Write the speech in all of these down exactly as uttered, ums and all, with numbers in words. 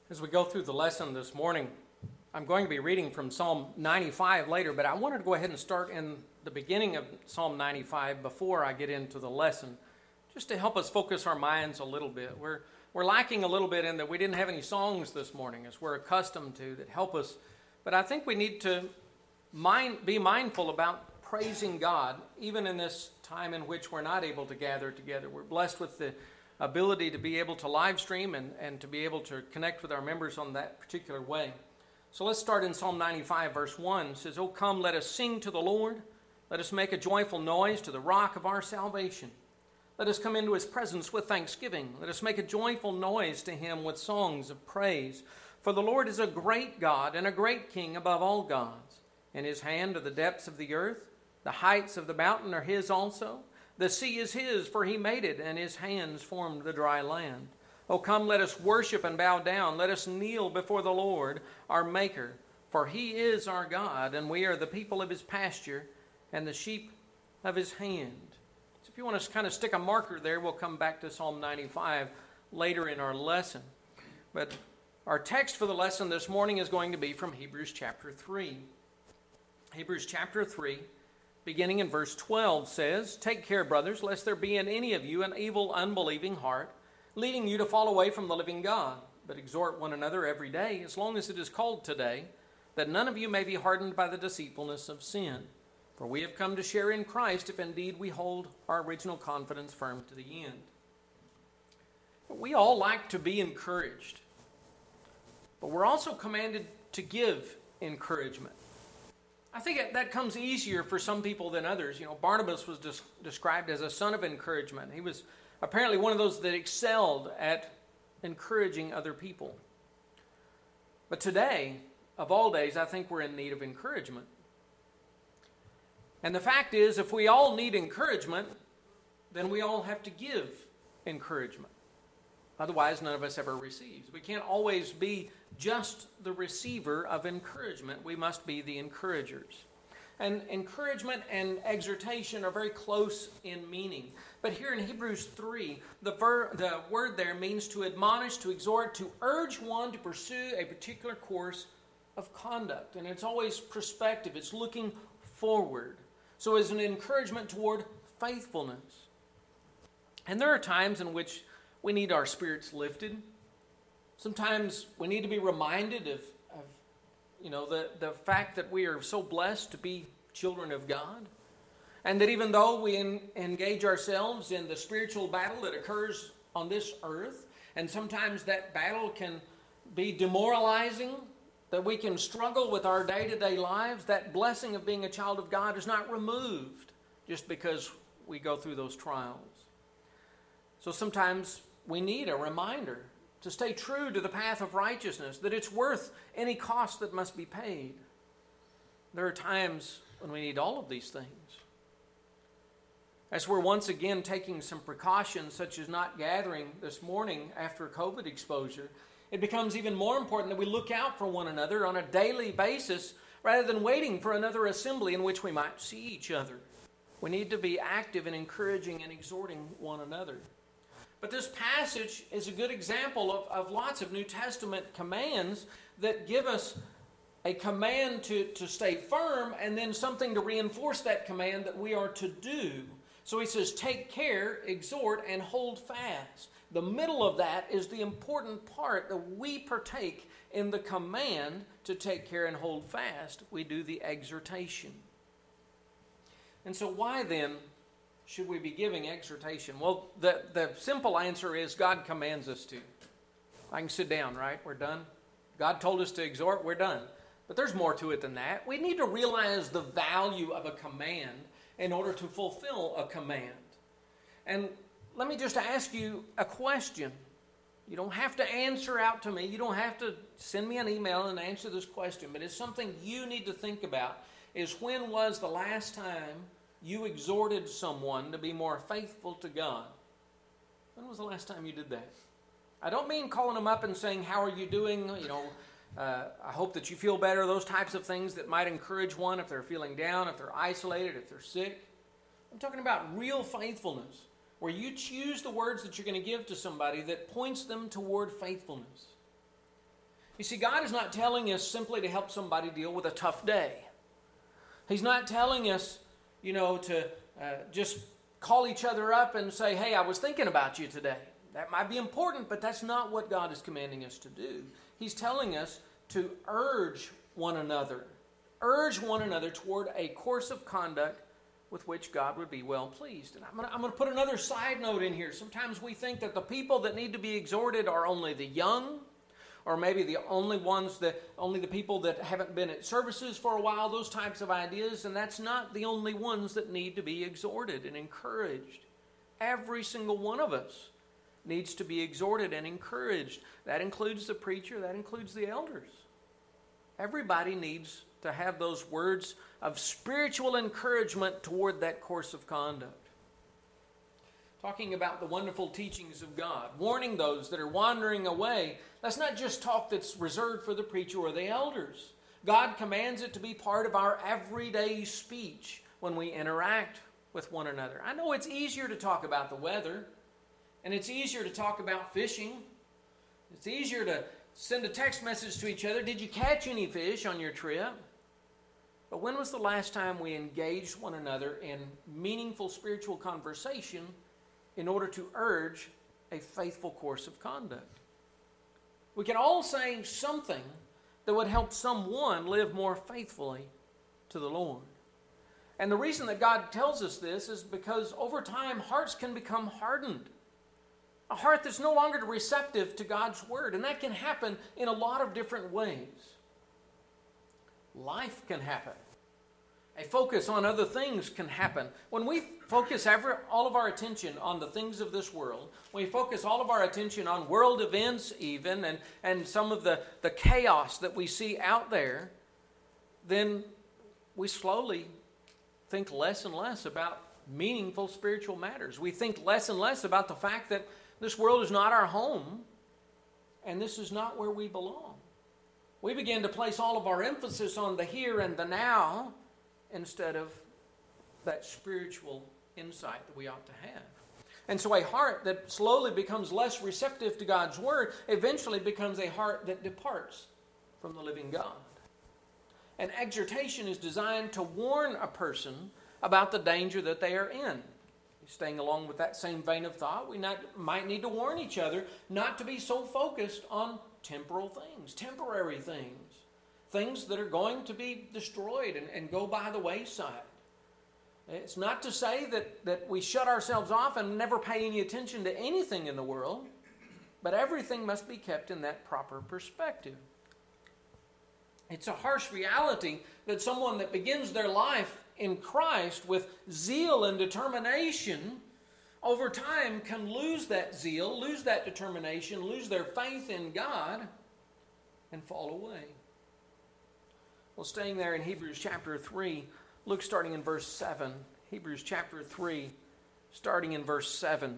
As we go through the lesson this morning, I'm going to be reading from Psalm ninety-five later, but I wanted to go ahead and start in the beginning of Psalm ninety-five before I get into the lesson, just to help us focus our minds a little bit. We're we're lacking a little bit in that we didn't have any songs this morning, as we're accustomed to, that help us. But I think we need to mind, be mindful about praising God, even in this time in which we're not able to gather together. We're blessed with the ability to be able to live stream and, and to be able to connect with our members on that particular way. So let's start in Psalm ninety-five, verse one. It says, "O come, let us sing to the Lord. Let us make a joyful noise to the rock of our salvation. Let us come into his presence with thanksgiving. Let us make a joyful noise to him with songs of praise. For the Lord is a great God and a great King above all gods. In his hand are the depths of the earth. The heights of the mountain are his also. The sea is his, for he made it, and his hands formed the dry land. O come, let us worship and bow down. Let us kneel before the Lord, our Maker. For he is our God, and we are the people of his pasture and the sheep of his hand." So if you want to kind of stick a marker there, we'll come back to Psalm ninety-five later in our lesson. But our text for the lesson this morning is going to be from Hebrews chapter three. Hebrews chapter three. Beginning in verse twelve says, "Take care, brothers, lest there be in any of you an evil, unbelieving heart, leading you to fall away from the living God. But exhort one another every day, as long as it is called today, that none of you may be hardened by the deceitfulness of sin. For we have come to share in Christ, if indeed we hold our original confidence firm to the end." We all like to be encouraged, but we're also commanded to give encouragement. I think that comes easier for some people than others. You know, Barnabas was des- described as a son of encouragement. He was apparently one of those that excelled at encouraging other people. But today, of all days, I think we're in need of encouragement. And the fact is, if we all need encouragement, then we all have to give encouragement. Otherwise, none of us ever receives. We can't always be just the receiver of encouragement. We must be the encouragers. And encouragement and exhortation are very close in meaning. But here in Hebrews three, the, ver- the word there means to admonish, to exhort, to urge one to pursue a particular course of conduct. And it's always prospective. It's looking forward. So it's an encouragement toward faithfulness. And there are times in which we need our spirits lifted. Sometimes we need to be reminded of, of you know, the, the fact that we are so blessed to be children of God. And that even though we en- engage ourselves in the spiritual battle that occurs on this earth, and sometimes that battle can be demoralizing, that we can struggle with our day-to-day lives, that blessing of being a child of God is not removed just because we go through those trials. So sometimes we need a reminder to stay true to the path of righteousness, that it's worth any cost that must be paid. There are times when we need all of these things. As we're once again taking some precautions, such as not gathering this morning after COVID exposure, it becomes even more important that we look out for one another on a daily basis rather than waiting for another assembly in which we might see each other. We need to be active in encouraging and exhorting one another. But this passage is a good example of, of lots of New Testament commands that give us a command to, to stay firm and then something to reinforce that command that we are to do. So he says, take care, exhort, and hold fast. The middle of that is the important part that we partake in the command to take care and hold fast. We do the exhortation. And so why then should we be giving exhortation? Well, the, the simple answer is God commands us to. I can sit down, right? We're done. God told us to exhort, we're done. But there's more to it than that. We need to realize the value of a command in order to fulfill a command. And let me just ask you a question. You don't have to answer out to me. You don't have to send me an email and answer this question. But it's something you need to think about, is when was the last time you exhorted someone to be more faithful to God? When was the last time you did that? I don't mean calling them up and saying, how are you doing? You know, uh, I hope that you feel better. Those types of things that might encourage one if they're feeling down, if they're isolated, if they're sick. I'm talking about real faithfulness, where you choose the words that you're going to give to somebody that points them toward faithfulness. You see, God is not telling us simply to help somebody deal with a tough day. He's not telling us, you know, to uh, just call each other up and say, hey, I was thinking about you today. That might be important, but that's not what God is commanding us to do. He's telling us to urge one another. Urge one another toward a course of conduct with which God would be well pleased. And I'm going to, I'm going to put another side note in here. Sometimes we think that the people that need to be exhorted are only the young, or maybe the only ones that, only the people that haven't been at services for a while, those types of ideas, and that's not the only ones that need to be exhorted and encouraged. Every single one of us needs to be exhorted and encouraged. That includes the preacher, that includes the elders. Everybody needs to have those words of spiritual encouragement toward that course of conduct. Talking about the wonderful teachings of God, warning those that are wandering away. That's not just talk that's reserved for the preacher or the elders. God commands it to be part of our everyday speech when we interact with one another. I know it's easier to talk about the weather, and it's easier to talk about fishing. It's easier to send a text message to each other. Did you catch any fish on your trip? But when was the last time we engaged one another in meaningful spiritual conversation in order to urge a faithful course of conduct? We can all say something that would help someone live more faithfully to the Lord. And the reason that God tells us this is because over time hearts can become hardened. A heart that's no longer receptive to God's word. And that can happen in a lot of different ways. Life can happen. A focus on other things can happen. When we focus every, all of our attention on the things of this world, when we focus all of our attention on world events even, and, and some of the, the chaos that we see out there, then we slowly think less and less about meaningful spiritual matters. We think less and less about the fact that this world is not our home, and this is not where we belong. We begin to place all of our emphasis on the here and the now instead of that spiritual insight that we ought to have. And so a heart that slowly becomes less receptive to God's word eventually becomes a heart that departs from the living God. And exhortation is designed to warn a person about the danger that they are in. Staying along with that same vein of thought, we not, might need to warn each other not to be so focused on temporal things, temporary things, things that are going to be destroyed and, and go by the wayside. It's not to say that, that we shut ourselves off and never pay any attention to anything in the world, but everything must be kept in that proper perspective. It's a harsh reality that someone that begins their life in Christ with zeal and determination, over time can lose that zeal, lose that determination, lose their faith in God, and fall away. Well, staying there in Hebrews chapter three, look starting in verse seven. Hebrews chapter three, starting in verse seven.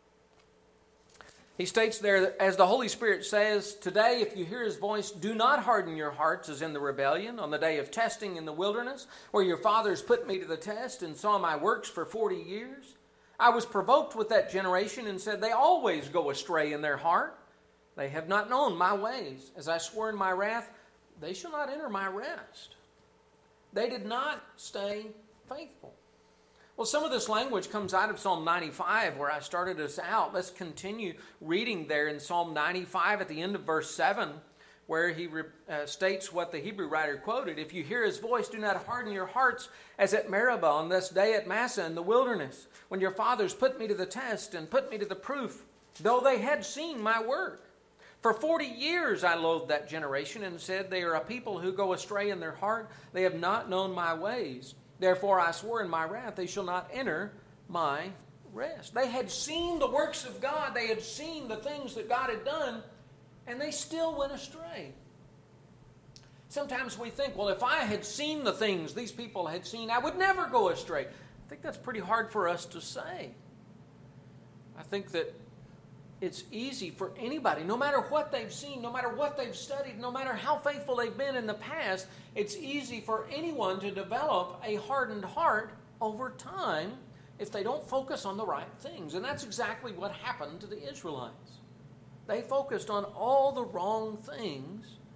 He states there, as the Holy Spirit says, "Today, if you hear his voice, do not harden your hearts as in the rebellion on the day of testing in the wilderness, where your fathers put me to the test and saw my works for forty years. I was provoked with that generation and said, they always go astray in their heart. They have not known my ways. As I swore in my wrath, they shall not enter my rest." They did not stay faithful. Well, some of this language comes out of Psalm ninety-five, where I started us out. Let's continue reading there in Psalm ninety-five at the end of verse seven, where he re, uh, states what the Hebrew writer quoted. "If you hear his voice, do not harden your hearts as at Meribah on this day at Massah in the wilderness, when your fathers put me to the test and put me to the proof, though they had seen my work. For forty years I loathed that generation and said, they are a people who go astray in their heart. They have not known my ways. Therefore I swore in my wrath, they shall not enter my rest." They had seen the works of God. They had seen the things that God had done, and they still went astray. Sometimes we think, well, if I had seen the things these people had seen, I would never go astray. I think that's pretty hard for us to say. I think that it's easy for anybody, no matter what they've seen, no matter what they've studied, no matter how faithful they've been in the past, it's easy for anyone to develop a hardened heart over time if they don't focus on the right things. And that's exactly what happened to the Israelites. They focused on all the wrong things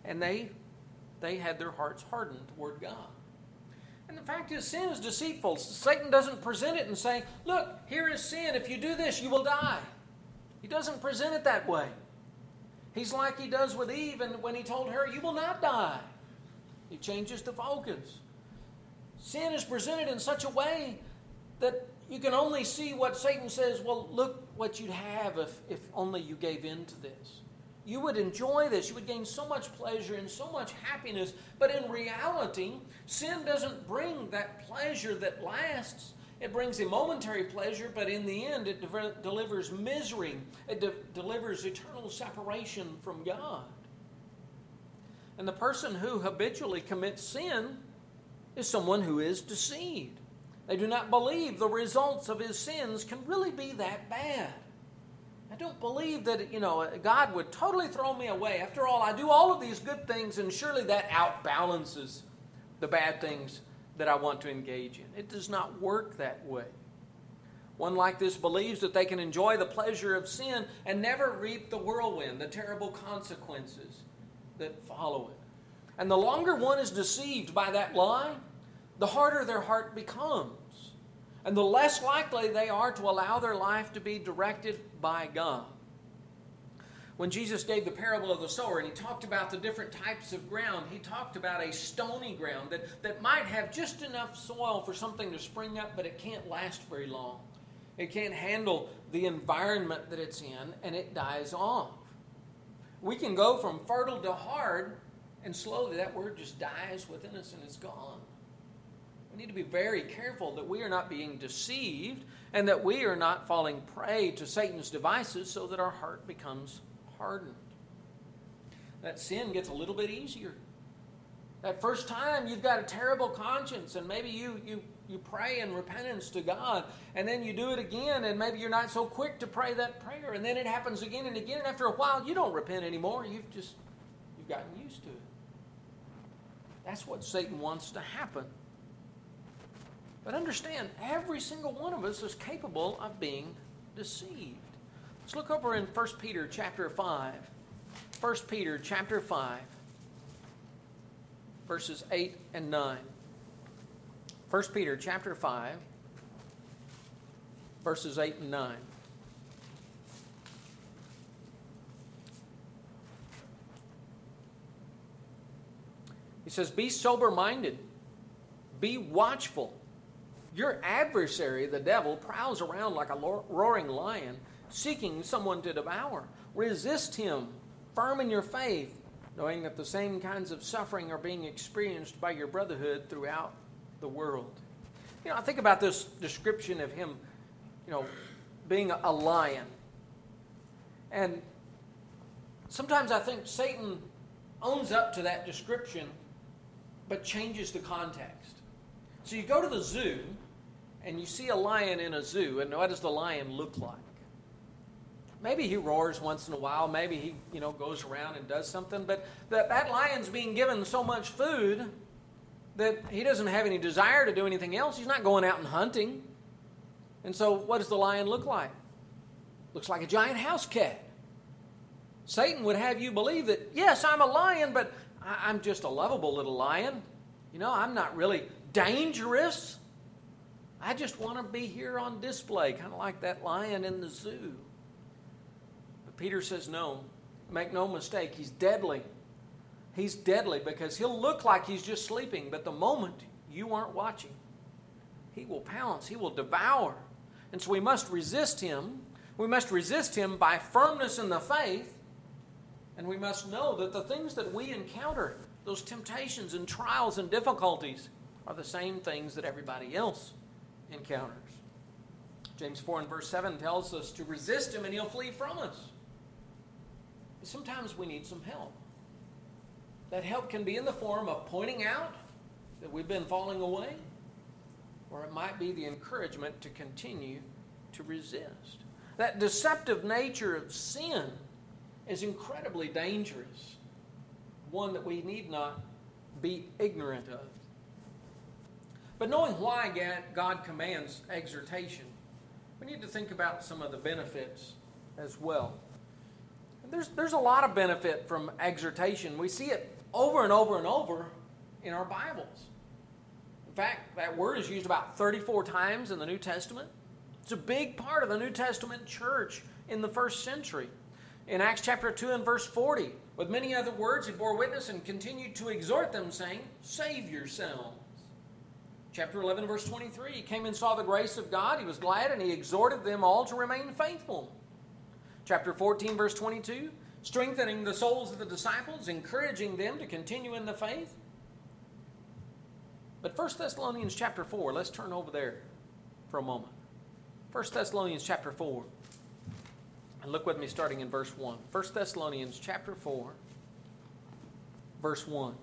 And they, they had their hearts hardened toward God. And the fact is, sin is deceitful. Satan doesn't present it and say, look, here is sin. If you do this, you will die. He doesn't present it that way. He's like he does with Eve, and when he told her, you will not die. He changes the focus. Sin is presented in such a way that you can only see what Satan says, well, look what you'd have if, if only you gave in to this. You would enjoy this. You would gain so much pleasure and so much happiness. But in reality, sin doesn't bring that pleasure that lasts. It brings a momentary pleasure, but in the end, it de- delivers misery. It de- delivers eternal separation from God. And the person who habitually commits sin is someone who is deceived. They do not believe the results of his sins can really be that bad. I don't believe that, you know, God would totally throw me away. After all, I do all of these good things, and surely that outbalances the bad things that I want to engage in. It does not work that way. One like this believes that they can enjoy the pleasure of sin and never reap the whirlwind, the terrible consequences that follow it. And the longer one is deceived by that lie, the harder their heart becomes. And the less likely they are to allow their life to be directed by God. When Jesus gave the parable of the sower and he talked about the different types of ground, he talked about a stony ground that, that might have just enough soil for something to spring up, but it can't last very long. It can't handle the environment that it's in, and it dies off. We can go from fertile to hard, and slowly that word just dies within us and it's gone. We need to be very careful that we are not being deceived and that we are not falling prey to Satan's devices so that our heart becomes hardened. That sin gets a little bit easier. That first time you've got a terrible conscience and maybe you, you, you pray in repentance to God and then you do it again and maybe you're not so quick to pray that prayer and then it happens again and again and after a while you don't repent anymore. You've just you've gotten used to it. That's what Satan wants to happen. But understand, every single one of us is capable of being deceived. Let's look over in First Peter chapter five. First Peter chapter five, verses eight and nine. First Peter chapter five, verses eight and nine. He says, be sober-minded, be watchful. Your adversary, the devil, prowls around like a roaring lion, seeking someone to devour. Resist him, firm in your faith, knowing that the same kinds of suffering are being experienced by your brotherhood throughout the world. You know, I think about this description of him, you know, being a lion. And sometimes I think Satan owns up to that description, but changes the context. So you go to the zoo, and you see a lion in a zoo, and what does the lion look like? Maybe he roars once in a while, maybe he, you know, goes around and does something, but that, that lion's being given so much food that he doesn't have any desire to do anything else. He's not going out and hunting. And so what does the lion look like? Looks like a giant house cat. Satan would have you believe that, yes, I'm a lion, but I, I'm just a lovable little lion. You know, I'm not really dangerous. I just want to be here on display, kind of like that lion in the zoo. But Peter says, no, make no mistake, he's deadly. He's deadly because he'll look like he's just sleeping, but the moment you aren't watching, he will pounce, he will devour. And so we must resist him. We must resist him by firmness in the faith, and we must know that the things that we encounter, those temptations and trials and difficulties, are the same things that everybody else encounters. James four and verse seven tells us to resist him and he'll flee from us. Sometimes we need some help. That help can be in the form of pointing out that we've been falling away, or it might be the encouragement to continue to resist. That deceptive nature of sin is incredibly dangerous, one that we need not be ignorant of. But knowing why God commands exhortation, we need to think about some of the benefits as well. There's, there's a lot of benefit from exhortation. We see it over and over and over in our Bibles. In fact, that word is used about thirty-four times in the New Testament. It's a big part of the New Testament church in the first century. In Acts chapter two and verse forty, with many other words he bore witness and continued to exhort them, saying, "Save yourselves." Chapter eleven, verse twenty-three, he came and saw the grace of God. He was glad, and he exhorted them all to remain faithful. Chapter fourteen, verse twenty-two, strengthening the souls of the disciples, encouraging them to continue in the faith. But First Thessalonians chapter four, let's turn over there for a moment. First Thessalonians chapter four. And look with me starting in verse one. First Thessalonians chapter four, verse one.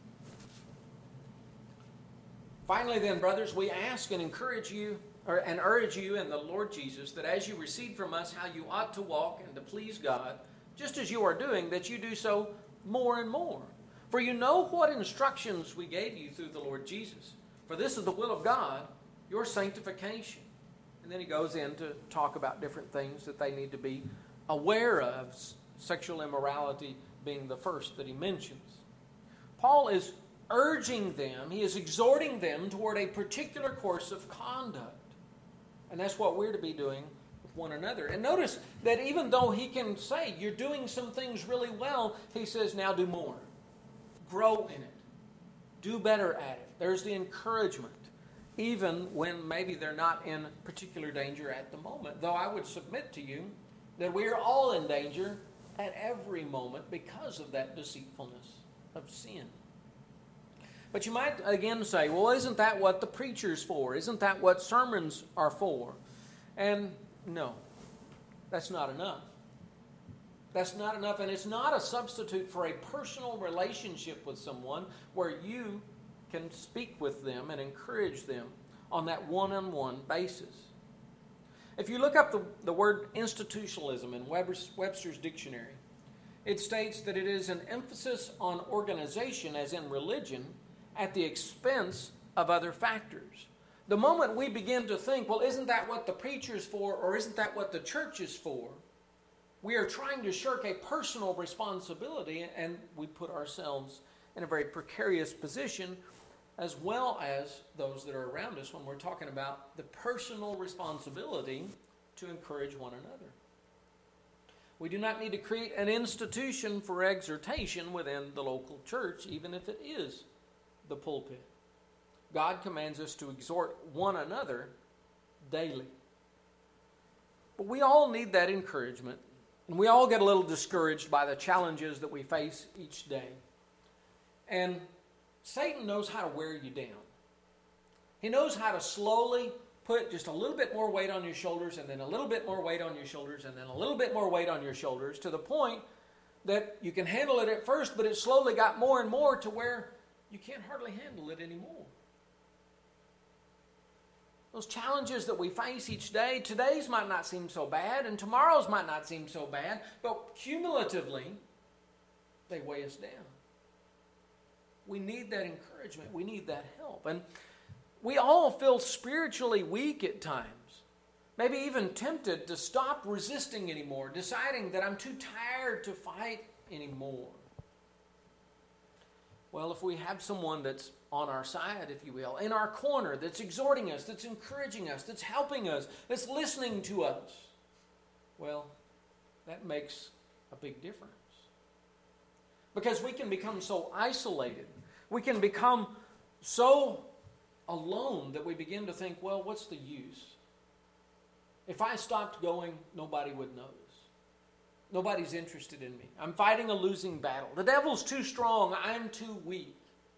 Finally then, brothers, we ask and encourage you, or, and urge you in the Lord Jesus, that as you receive from us how you ought to walk and to please God, just as you are doing, that you do so more and more. For you know what instructions we gave you through the Lord Jesus. For this is the will of God, your sanctification. And then he goes in to talk about different things that they need to be aware of, sexual immorality being the first that he mentions. Paul is urging them, he is exhorting them toward a particular course of conduct. And that's what we're to be doing with one another. And notice that even though he can say, you're doing some things really well, he says, now do more. Grow in it. Do better at it. There's the encouragement, even when maybe they're not in particular danger at the moment. Though I would submit to you that we are all in danger at every moment because of that deceitfulness of sin. But you might again say, well, isn't that what the preacher's for? Isn't that what sermons are for? And no, that's not enough. That's not enough, and it's not a substitute for a personal relationship with someone where you can speak with them and encourage them on that one-on-one basis. If you look up the, the word institutionalism in Webster's, Webster's dictionary, it states that it is an emphasis on organization, as in religion, at the expense of other factors. The moment we begin to think, well, isn't that what the preacher's for, or isn't that what the church is for, we are trying to shirk a personal responsibility, and we put ourselves in a very precarious position, as well as those that are around us, when we're talking about the personal responsibility to encourage one another. We do not need to create an institution for exhortation within the local church, even if it is the pulpit. God commands us to exhort one another daily. But we all need that encouragement. And we all get a little discouraged by the challenges that we face each day. And Satan knows how to wear you down. He knows how to slowly put just a little bit more weight on your shoulders, and then a little bit more weight on your shoulders, and then a little bit more weight on your shoulders, to the point that you can handle it at first, but it slowly got more and more to where you can't hardly handle it anymore. Those challenges that we face each day, today's might not seem so bad, and tomorrow's might not seem so bad, but cumulatively, they weigh us down. We need that encouragement. We need that help. And we all feel spiritually weak at times, maybe even tempted to stop resisting anymore, deciding that I'm too tired to fight anymore. Well, if we have someone that's on our side, if you will, in our corner, that's exhorting us, that's encouraging us, that's helping us, that's listening to us, well, that makes a big difference. Because we can become so isolated. We can become so alone that we begin to think, well, what's the use? If I stopped going, nobody would notice. Nobody's interested in me. I'm fighting a losing battle. The devil's too strong. I'm too weak.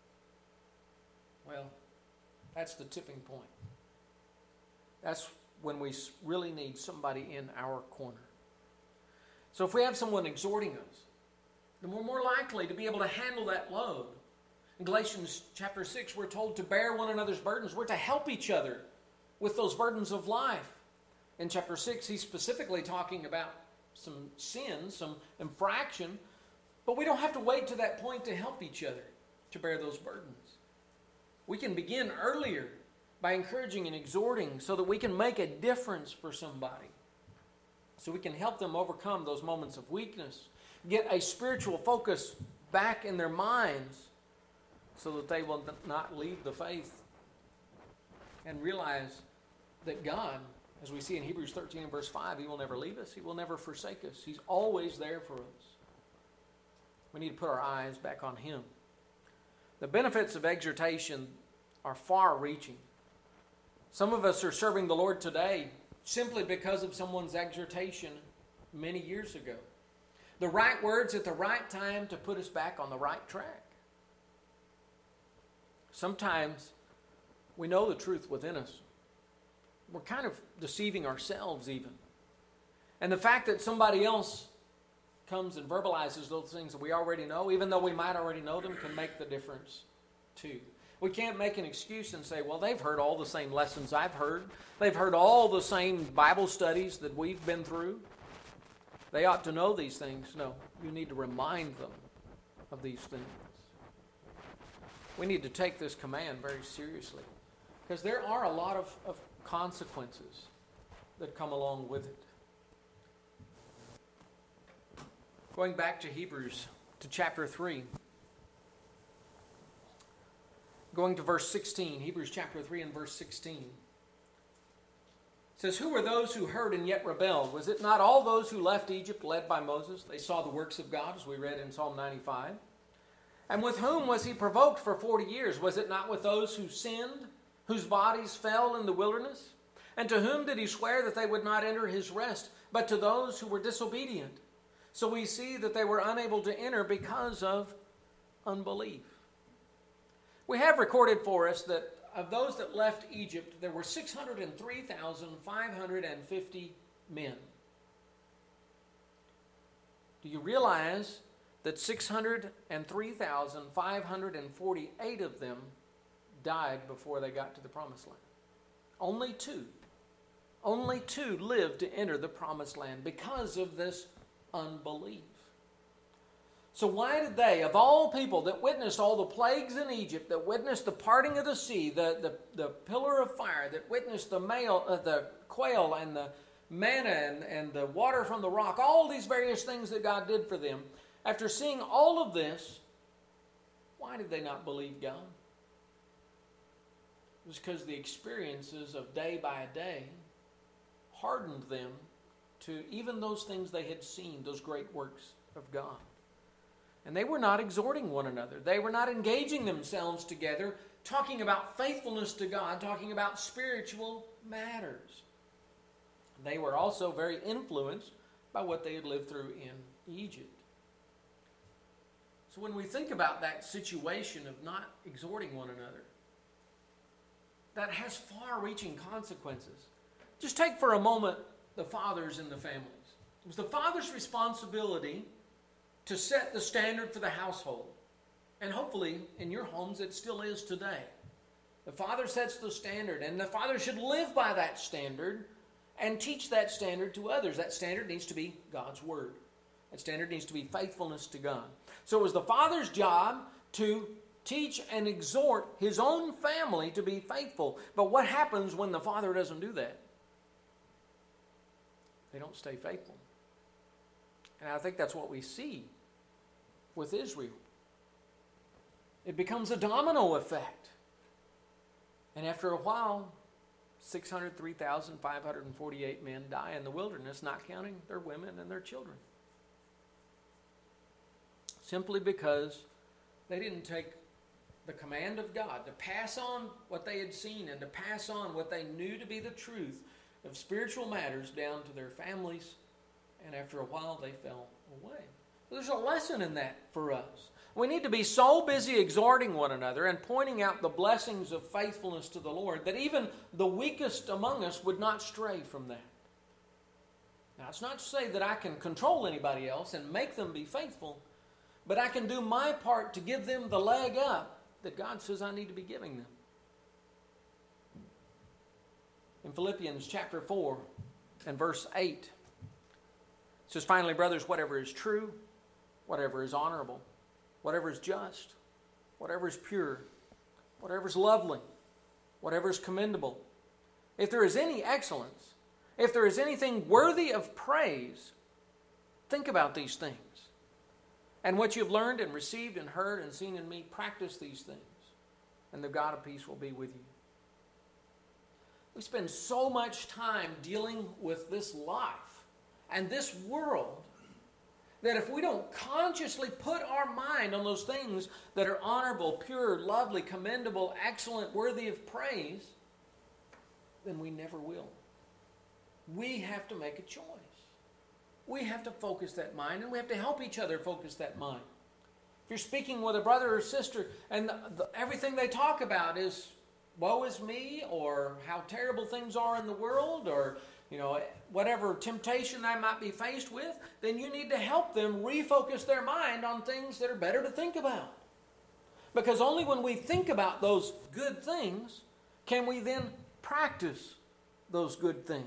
Well, that's the tipping point. That's when we really need somebody in our corner. So if we have someone exhorting us, then we're more likely to be able to handle that load. In Galatians chapter six, we're told to bear one another's burdens. We're to help each other with those burdens of life. In chapter six, he's specifically talking about some sin, some infraction, but we don't have to wait to that point to help each other to bear those burdens. We can begin earlier by encouraging and exhorting so that we can make a difference for somebody. so we can help them overcome those moments of weakness, get a spiritual focus back in their minds so that they will not leave the faith and realize that God, as we see in Hebrews thirteen and verse five, He will never leave us. He will never forsake us. He's always there for us. We need to put our eyes back on Him. The benefits of exhortation are far-reaching. Some of us are serving the Lord today simply because of someone's exhortation many years ago. The right words at the right time to put us back on the right track. Sometimes we know the truth within us. We're kind of deceiving ourselves even. And the fact that somebody else comes and verbalizes those things that we already know, even though we might already know them, can make the difference too. We can't make an excuse and say, well, they've heard all the same lessons I've heard. They've heard all the same Bible studies that we've been through. They ought to know these things. No, you need to remind them of these things. We need to take this command very seriously because there are a lot of, of consequences that come along with it. Going back to Hebrews, to chapter three. Going to verse sixteen, Hebrews chapter three and verse sixteen. It says, who were those who heard and yet rebelled? Was it not all those who left Egypt led by Moses? They saw the works of God, as we read in Psalm ninety-five. And with whom was he provoked for forty years? Was it not with those who sinned, whose bodies fell in the wilderness? And to whom did he swear that they would not enter his rest, but to those who were disobedient? So we see that they were unable to enter because of unbelief. We have recorded for us that of those that left Egypt, there were six hundred three thousand five hundred fifty men. Do you realize that six hundred three thousand five hundred forty-eight of them died before they got to the promised land? Only two. Only two lived to enter the promised land because of this unbelief. So why did they, of all people that witnessed all the plagues in Egypt, that witnessed the parting of the sea, the, the, the pillar of fire, that witnessed the, male, uh, the quail and the manna and, and the water from the rock, all these various things that God did for them, after seeing all of this, why did they not believe God? It was because the experiences of day by day hardened them to even those things they had seen, those great works of God. And they were not exhorting one another. They were not engaging themselves together, talking about faithfulness to God, talking about spiritual matters. They were also very influenced by what they had lived through in Egypt. So when we think about that situation of not exhorting one another, that has far-reaching consequences. Just take for a moment the fathers in the families. It was the father's responsibility to set the standard for the household. And hopefully, in your homes, it still is today. The father sets the standard, and the father should live by that standard and teach that standard to others. That standard needs to be God's Word. That standard needs to be faithfulness to God. So it was the father's job to teach and exhort his own family to be faithful. But what happens when the father doesn't do that? They don't stay faithful. And I think that's what we see with Israel. It becomes a domino effect. And after a while, six hundred three thousand five hundred forty-eight men die in the wilderness, not counting their women and their children. Simply because they didn't take the command of God to pass on what they had seen and to pass on what they knew to be the truth of spiritual matters down to their families, and after a while they fell away. There's a lesson in that for us. We need to be so busy exhorting one another and pointing out the blessings of faithfulness to the Lord that even the weakest among us would not stray from that. Now, it's not to say that I can control anybody else and make them be faithful, but I can do my part to give them the leg up that God says I need to be giving them. In Philippians chapter four and verse eight, it says, finally, brothers, whatever is true, whatever is honorable, whatever is just, whatever is pure, whatever is lovely, whatever is commendable, if there is any excellence, If there is anything worthy of praise, think about these things. And what you've learned and received and heard and seen in me, practice these things. And the God of peace will be with you. We spend so much time dealing with this life and this world that if we don't consciously put our mind on those things that are honorable, pure, lovely, commendable, excellent, worthy of praise, then we never will. We have to make a choice. We have to focus that mind, and we have to help each other focus that mind. If you're speaking with a brother or sister and the, the, everything they talk about is woe is me, or how terrible things are in the world, or you know whatever temptation they might be faced with, then you need to help them refocus their mind on things that are better to think about. Because only when we think about those good things can we then practice those good things.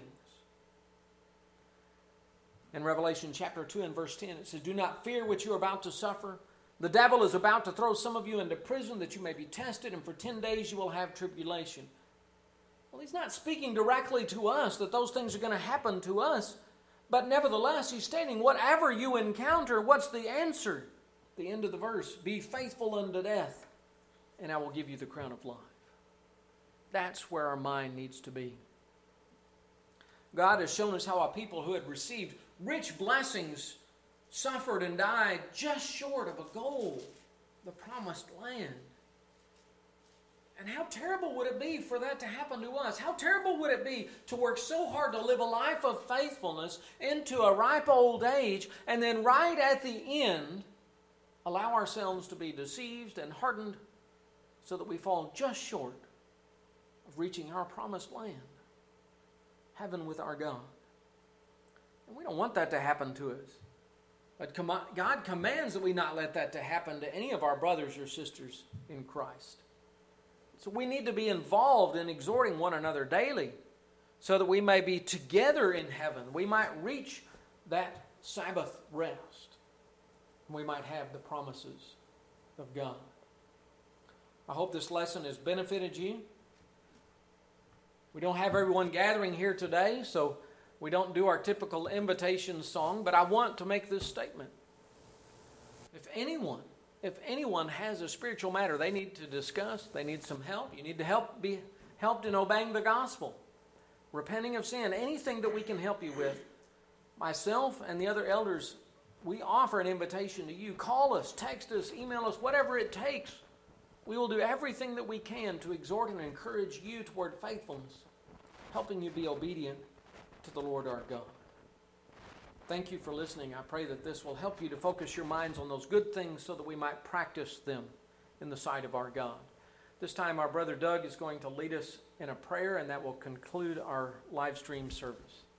In Revelation chapter two and verse ten, it says, "Do not fear what you are about to suffer. The devil is about to throw some of you into prison that you may be tested, and for ten days you will have tribulation." Well, he's not speaking directly to us that those things are going to happen to us. But nevertheless, he's stating, whatever you encounter, what's the answer? The end of the verse, "Be faithful unto death, and I will give you the crown of life." That's where our mind needs to be. God has shown us how a people who had received rich blessings suffered and died just short of a goal, the promised land. And how terrible would it be for that to happen to us? How terrible would it be to work so hard to live a life of faithfulness into a ripe old age, and then right at the end, allow ourselves to be deceived and hardened so that we fall just short of reaching our promised land, heaven with our God. And we don't want that to happen to us. But God commands that we not let that to happen to any of our brothers or sisters in Christ. So we need to be involved in exhorting one another daily so that we may be together in heaven. We might reach that Sabbath rest. We might have the promises of God. I hope this lesson has benefited you. We don't have everyone gathering here today, so we don't do our typical invitation song, but I want to make this statement. If anyone, if anyone has a spiritual matter they need to discuss, they need some help, you need to help be helped in obeying the gospel, repenting of sin, anything that we can help you with, myself and the other elders, we offer an invitation to you. Call us, text us, email us, whatever it takes. We will do everything that we can to exhort and encourage you toward faithfulness, helping you be obedient to the Lord our God. Thank you for listening. I pray that this will help you to focus your minds on those good things so that we might practice them in the sight of our God. This time our brother Doug is going to lead us in a prayer, and that will conclude our live stream service.